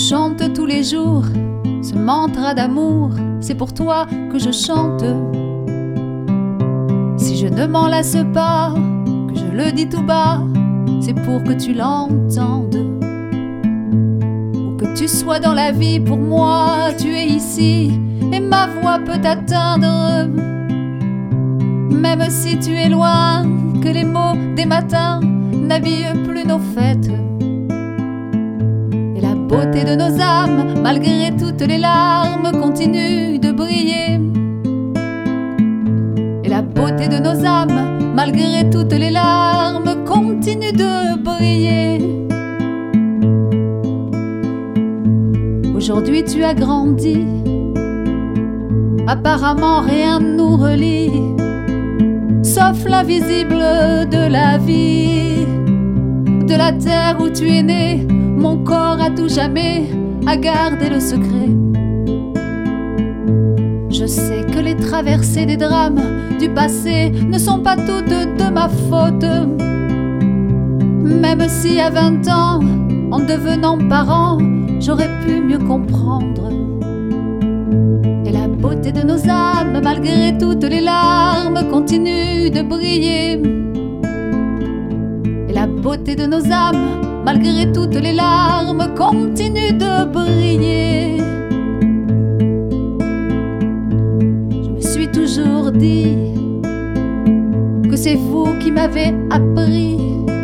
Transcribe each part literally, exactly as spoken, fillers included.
chante tous les jours ce mantra d'amour, c'est pour toi que je chante. Si je ne m'en lasse pas, que je le dis tout bas, c'est pour que tu l'entendes. Où que tu sois dans la vie, pour moi, tu es ici, et ma voix peut t'atteindre. Même si tu es loin, que les mots des matins n'habillent plus nos fêtes. Et la beauté de nos âmes, malgré toutes les larmes, continue de briller. Et la beauté de nos âmes, malgré toutes les larmes, continue de briller. Aujourd'hui tu as grandi, apparemment rien ne nous relie, sauf l'invisible de la vie. De la terre où tu es né, mon corps à tout jamais a gardé le secret. Je sais que les traversées des drames du passé ne sont pas toutes de ma faute. Même si à vingt ans, en devenant parent, j'aurais pu mieux comprendre. Et la beauté de nos âmes, malgré toutes les larmes, continue de briller. Et la beauté de nos âmes, malgré toutes les larmes, continue de briller. Je me suis toujours dit que c'est vous qui m'avez appris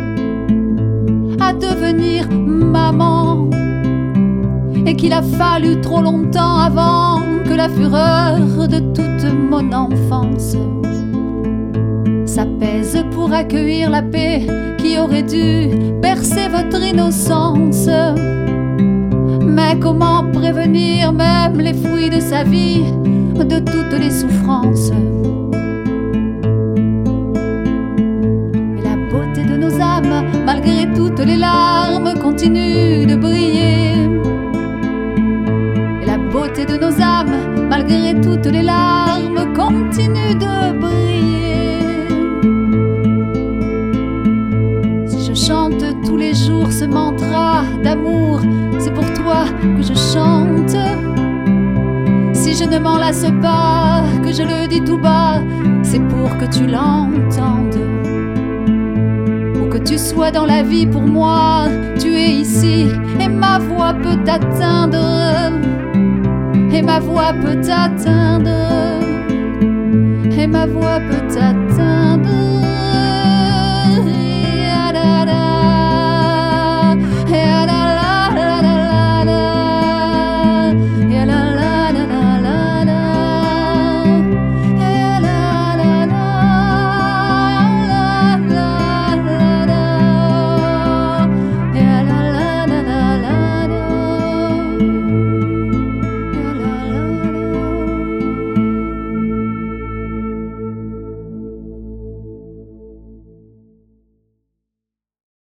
à devenir maman, et qu'il a fallu trop longtemps avant que la fureur de toute mon enfance s'apaise pour accueillir la paix qui aurait dû bercer votre innocence. Mais comment prévenir même les fruits de sa vie de toutes les souffrances? Et la beauté de nos âmes, malgré toutes les larmes, continue de briller. Et la beauté de nos âmes, malgré toutes les larmes, continue de briller. Je chante tous les jours ce mantra d'amour, c'est pour toi que je chante. Si je ne m'en lasse pas, que je le dis tout bas, c'est pour que tu l'entendes. Où que tu sois dans la vie, pour moi, tu es ici, et ma voix peut t'atteindre. Et ma voix peut t'atteindre. Et ma voix peut t'atteindre.